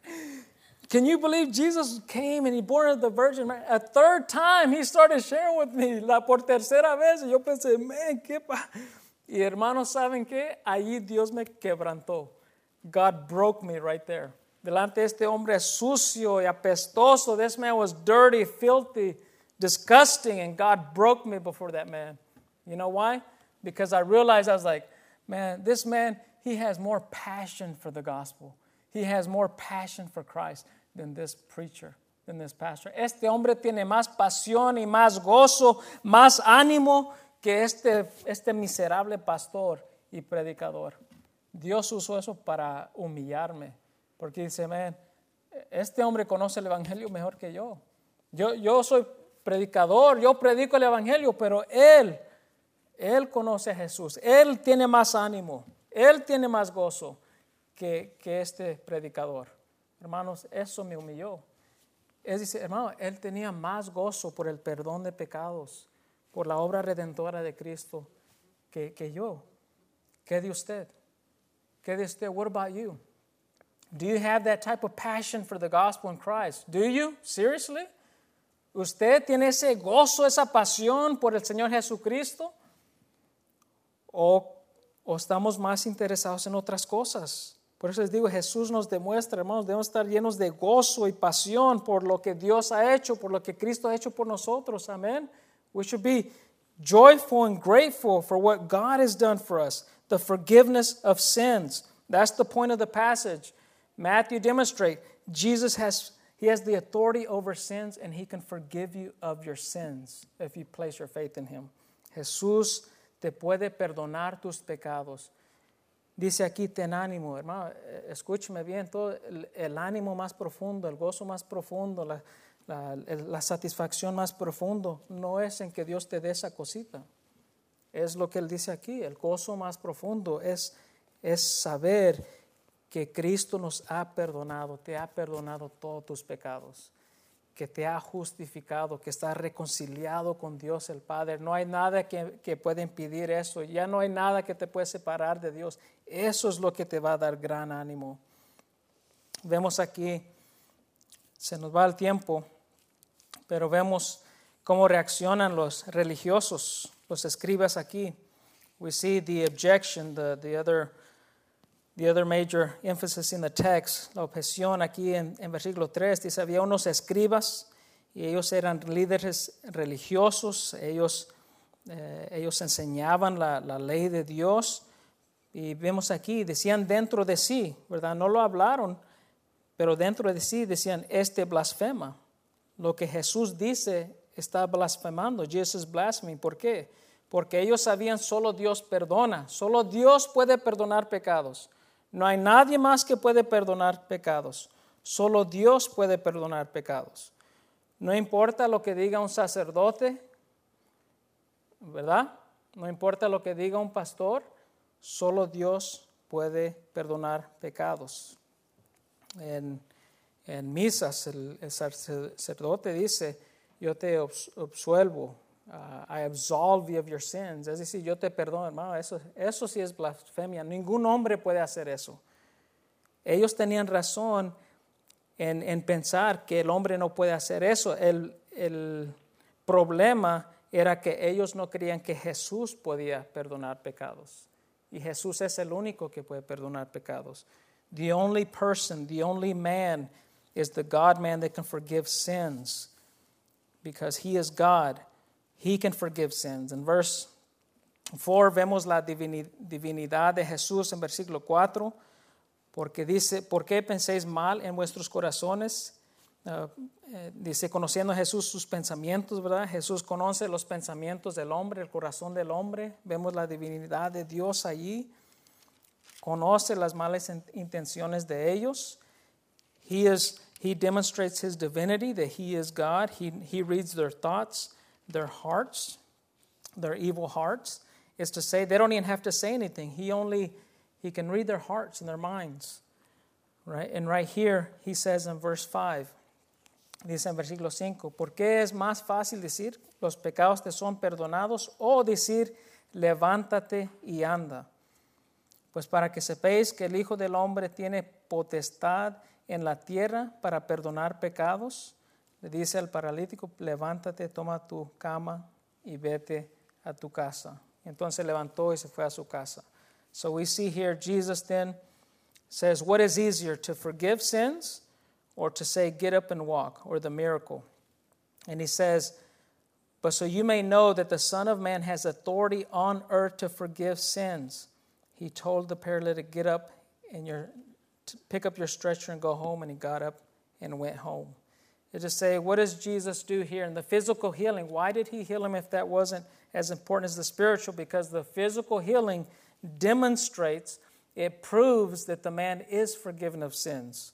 Can you believe Jesus came and he born of the Virgin Mary? A third time he started sharing with me, la por tercera vez. Y yo pensé, man, ¿qué pasa? Y hermanos, ¿saben qué? Allí Dios me quebrantó. God broke me right there. Delante de este hombre sucio y apestoso. This man was dirty, filthy, disgusting, and God broke me before that man. You know why? Because I realized, I was like, man, this man, he has more passion for the gospel. He has more passion for Christ than this preacher, than this pastor. Este hombre tiene más pasión y más gozo, más ánimo que este, este miserable pastor y predicador. Dios usó eso para humillarme, porque dice, man, este hombre conoce el evangelio mejor que yo. Yo, yo soy predicador, yo predico el evangelio, pero él, él conoce a Jesús. Él tiene más ánimo, él tiene más gozo que, que este predicador. Hermanos, eso me humilló. Él dice, hermano, él tenía más gozo por el perdón de pecados, por la obra redentora de Cristo que, que yo. ¿Qué de usted? ¿Qué de usted? What about you? Do you have that type of passion for the gospel in Christ? Do you? Seriously? ¿Usted tiene ese gozo, esa pasión por el Señor Jesucristo? ¿O, o estamos más interesados en otras cosas? Por eso les digo, Jesús nos demuestra, hermanos, debemos estar llenos de gozo y pasión por lo que Dios ha hecho, por lo que Cristo ha hecho por nosotros. Amén. We should be joyful and grateful for what God has done for us, the forgiveness of sins. That's the point of the passage. Matthew demonstrates Jesus has he has the authority over sins, and he can forgive you of your sins if you place your faith in him. Jesús te puede perdonar tus pecados. Dice aquí, ten ánimo, hermano, escúcheme bien, todo el, el ánimo más profundo, el gozo más profundo, la, la, la satisfacción más profundo, no es en que Dios te dé esa cosita. Es lo que Él dice aquí, el gozo más profundo es, es saber que Cristo nos ha perdonado, te ha perdonado todos tus pecados, que te ha justificado, que estás reconciliado con Dios el Padre. No hay nada que, que pueda impedir eso, ya no hay nada que te pueda separar de Dios. Eso es lo que te va a dar gran ánimo. Vemos aquí, se nos va el tiempo, pero vemos cómo reaccionan los religiosos, los escribas aquí. We see the objection, the, the other The other major emphasis in the text, la objeción aquí en, en versículo tres, dice, había unos escribas y ellos eran líderes religiosos, ellos, eh, ellos enseñaban la, la ley de Dios y vemos aquí, decían dentro de sí, ¿verdad? No lo hablaron, pero dentro de sí decían, este blasfema. Lo que Jesús dice está blasfemando, Jesus is blaspheming. ¿Por qué? Porque ellos sabían solo Dios perdona, solo Dios puede perdonar pecados. No hay nadie más que puede perdonar pecados. Solo Dios puede perdonar pecados. No importa lo que diga un sacerdote, ¿verdad? No importa lo que diga un pastor, solo Dios puede perdonar pecados. En, en misas el, el sacerdote dice, yo te absuelvo. Uh, I absolve you of your sins. Es decir, yo te perdono, hermano. Eso, eso sí es blasfemia. Ningún hombre puede hacer eso. Ellos tenían razón en, en pensar que el hombre no puede hacer eso. El, el problema era que ellos no creían que Jesús podía perdonar pecados. Y Jesús es el único que puede perdonar pecados. The only person, the only man is the God-man that can forgive sins. Because he is God. He can forgive sins. En verse four vemos la divinidad de Jesús en versículo cuatro, porque dice, ¿por qué penséis mal en vuestros corazones? Uh, eh, dice, conociendo a Jesús sus pensamientos, ¿verdad? Jesús conoce los pensamientos del hombre, el corazón del hombre. Vemos la divinidad de Dios allí. Conoce las malas intenciones de ellos. He is, he demonstrates his divinity, that he is God. He, he reads their thoughts. Their hearts, their evil hearts, is to say they don't even have to say anything. He only, he can read their hearts and their minds. Right? And right here, he says in verse five, dice en versículo cinco, ¿por qué es más fácil decir los pecados te son perdonados o decir levántate y anda? Pues para que sepáis que el Hijo del Hombre tiene potestad en la tierra para perdonar pecados. Le dice al paralítico, levántate, toma tu cama y vete a tu casa. Entonces levantó y se fue a su casa. So we see here Jesus then says, what is easier, to forgive sins or to say, get up and walk, or the miracle? And he says, but so you may know that the Son of Man has authority on earth to forgive sins. He told the paralytic, get up and your, pick up your stretcher and go home. And he got up and went home. It's just say, what does Jesus do here in the physical healing? Why did he heal him if that wasn't as important as the spiritual? Because the physical healing demonstrates, it proves that the man is forgiven of sins.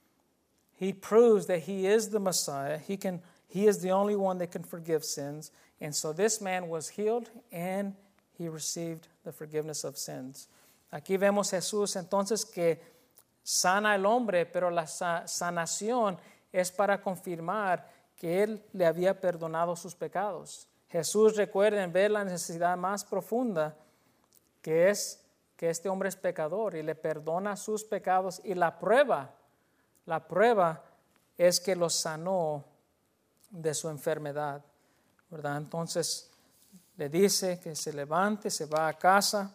He proves that he is the Messiah. He can, he is the only one that can forgive sins. And so this man was healed and he received the forgiveness of sins. Aquí vemos Jesús entonces que sana al hombre, pero la sanación es para confirmar que Él le había perdonado sus pecados. Jesús, recuerden, ver la necesidad más profunda que es que este hombre es pecador y le perdona sus pecados, y la prueba, la prueba es que lo sanó de su enfermedad, ¿verdad? Entonces le dice que se levante, se va a casa,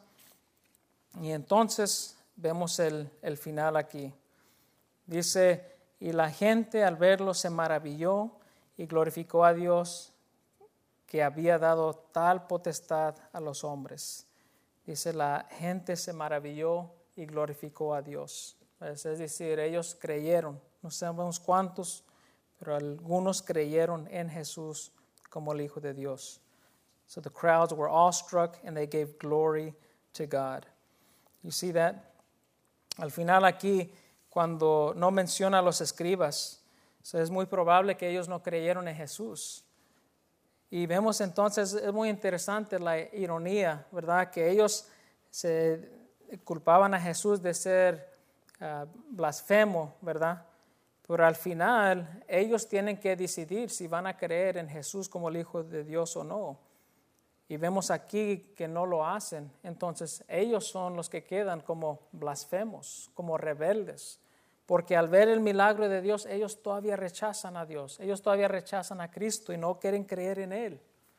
y entonces vemos el, el final aquí. Dice, y la gente al verlo se maravilló y glorificó a Dios que había dado tal potestad a los hombres. Dice, la gente se maravilló y glorificó a Dios. Es decir, ellos creyeron, no sabemos cuántos, pero algunos creyeron en Jesús como el Hijo de Dios. So the crowds were awestruck and they gave glory to God. You see that? Al final aquí, cuando no menciona a los escribas, so es muy probable que ellos no creyeron en Jesús. Y vemos entonces, es muy interesante la ironía, ¿verdad? Que ellos se culpaban a Jesús de ser uh, blasfemo, ¿verdad? Pero al final, ellos tienen que decidir si van a creer en Jesús como el Hijo de Dios o no. Y vemos aquí que no lo hacen. Entonces, ellos son los que quedan como blasfemos, como rebeldes. Porque al ver el milagro de Dios, ellos todavía rechazan a Dios. Ellos todavía rechazan a Cristo y no quieren creer en Él.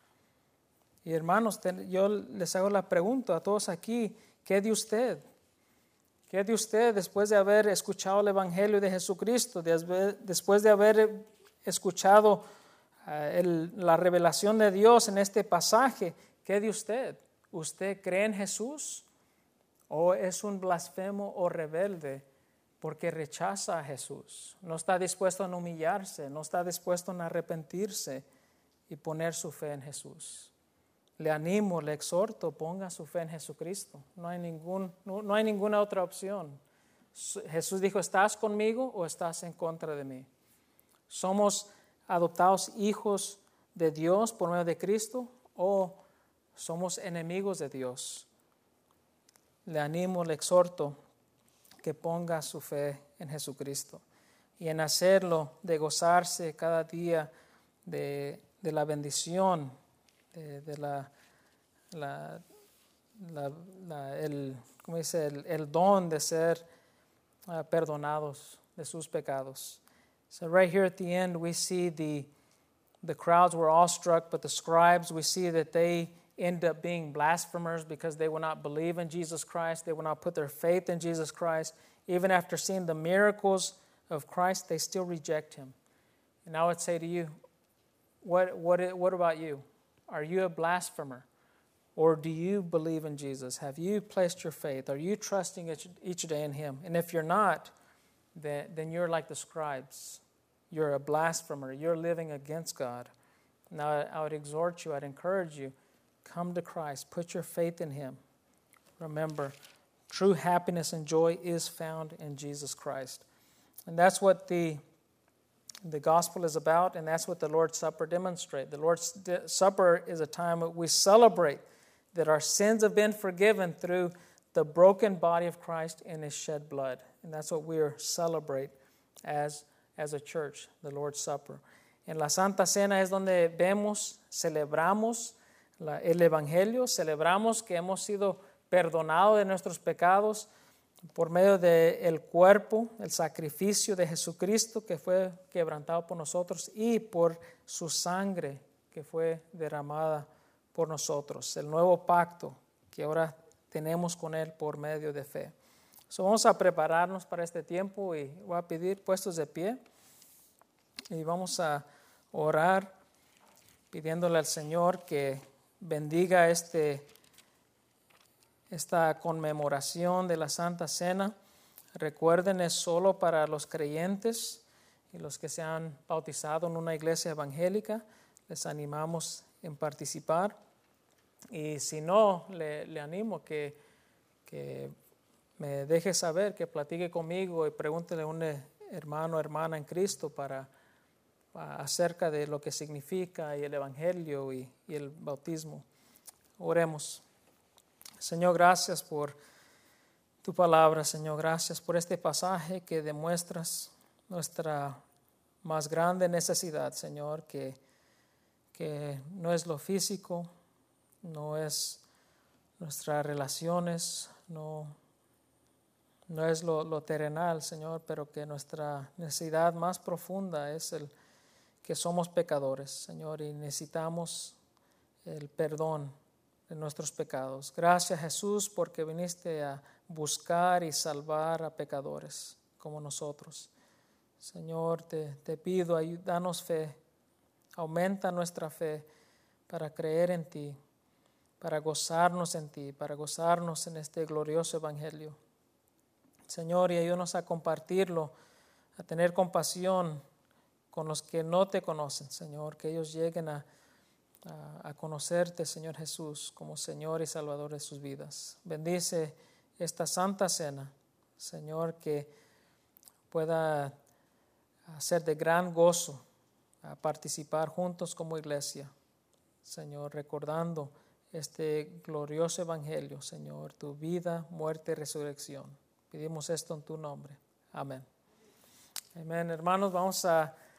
Y hermanos, yo les hago la pregunta a todos aquí, ¿qué de usted? ¿Qué de usted después de haber escuchado el Evangelio de Jesucristo, después de haber escuchado uh, el, la revelación de Dios en este pasaje? ¿Qué de usted? ¿Usted cree en Jesús o es un blasfemo o rebelde porque rechaza a Jesús? No está dispuesto a humillarse, no está dispuesto a arrepentirse y poner su fe en Jesús. Le animo, le exhorto, ponga su fe en Jesucristo. No hay, ningún, no, no hay ninguna otra opción. Jesús dijo, ¿estás conmigo o estás en contra de mí? ¿Somos adoptados hijos de Dios por medio de Cristo o somos enemigos de Dios? Le animo, le exhorto que ponga su fe en Jesucristo y en hacerlo de gozarse cada día de, de la bendición, de, de la, la, la, la el, ¿cómo dice? El, el don de ser uh, perdonados de sus pecados. So right here at the end we see the, the crowds were awestruck, but the scribes, we see that they end up being blasphemers because they will not believe in Jesus Christ. They will not put their faith in Jesus Christ. Even after seeing the miracles of Christ, they still reject him. And I would say to you, what, what, what about you? Are you a blasphemer? Or do you believe in Jesus? Have you placed your faith? Are you trusting each, each day in him? And if you're not, then, then you're like the scribes. You're a blasphemer. You're living against God. Now, I would exhort you, I'd encourage you, come to Christ. Put your faith in him. Remember, true happiness and joy is found in Jesus Christ. And that's what the, the gospel is about, and that's what the Lord's Supper demonstrates. The Lord's Supper is a time that we celebrate that our sins have been forgiven through the broken body of Christ and his shed blood. And that's what we are celebrate as, as a church, the Lord's Supper. En la Santa Cena es donde vemos, celebramos la, el Evangelio, celebramos que hemos sido perdonados de nuestros pecados por medio del cuerpo, el sacrificio de Jesucristo que fue quebrantado por nosotros y por su sangre que fue derramada por nosotros, el nuevo pacto que ahora tenemos con Él por medio de fe. So, vamos a prepararnos para este tiempo y voy a pedir puestos de pie y vamos a orar pidiéndole al Señor que bendiga este esta conmemoración de la Santa Cena. Recuerden, es solo para los creyentes y los que se han bautizado en una iglesia evangélica. Les animamos en participar. Y si no, le, le animo que, que me deje saber, que platique conmigo y pregúntele a un hermano o hermana en Cristo para, para acerca de lo que significa y el evangelio y, y el bautismo. Oremos. Señor, gracias por tu palabra, Señor. Gracias por este pasaje que demuestras nuestra más grande necesidad, Señor, que, que no es lo físico, no es nuestras relaciones, no, no es lo, lo terrenal, Señor, pero que nuestra necesidad más profunda es el que somos pecadores, Señor, y necesitamos el perdón de nuestros pecados. Gracias, Jesús, porque viniste a buscar y salvar a pecadores como nosotros. Señor, te, te pido, danos fe, aumenta nuestra fe para creer en ti, para gozarnos en ti, para gozarnos en este glorioso evangelio. Señor, y ayúdanos a compartirlo, a tener compasión con los que no te conocen, Señor, que ellos lleguen a a, a conocerte, Señor Jesús, como Señor y Salvador de sus vidas. Bendice esta santa cena, Señor, que pueda ser de gran gozo a participar juntos como iglesia, Señor, recordando este glorioso evangelio, Señor, tu vida, muerte y resurrección. Pedimos esto en tu nombre. Amén. Amén. Hermanos, vamos a